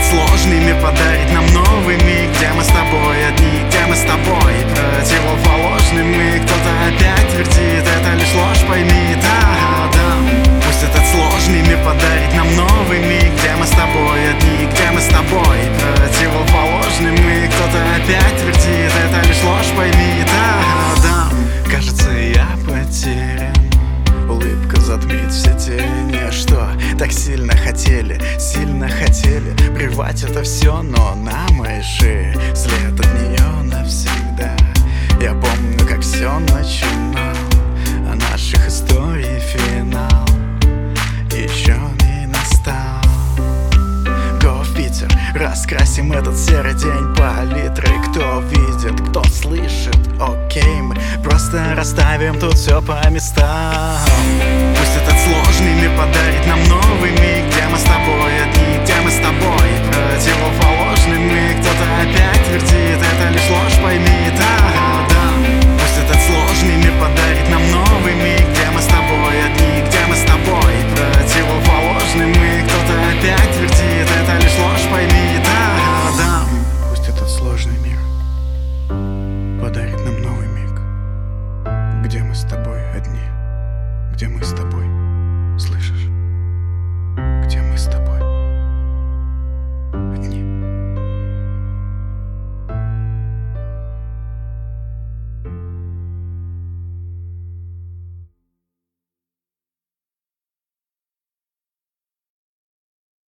сложный мир подарит нам новый миг, где мы с тобой одни, где мы с тобой противоположны мы. Кто-то опять твердит, это лишь ложь, пойми, да. Пусть этот сложный мир подарит нам новый миг, где мы с тобой одни, где мы с тобой противоположны мы. Кто-то опять твердит, это лишь ложь, пойми, да. Кажется, я потерян, улыбка затмит все тени, что так сильно хотели прервать это все, но на моей шее след от нее навсегда. Я помню, как все начинал, а наших историй финал еще не настал. Го в Питер, раскрасим этот серый день палитрой. Кто видит, кто слышит, окей, мы просто расставим тут все по местам. Пусть этот сложный мир подарит нам новый миг, где мы с тобой одни, где мы с тобой противоположны мы. Кто-то опять твердит, это лишь ложь, пойми, да. Пусть этот сложный мир подарит нам новый миг, где мы с тобой одни, где мы с тобой противоположны мы. Кто-то опять твердит, это лишь ложь, пойми, да. Пусть этот сложный мир подарит нам новый миг, где мы с тобой одни, где мы с тобой, слышишь?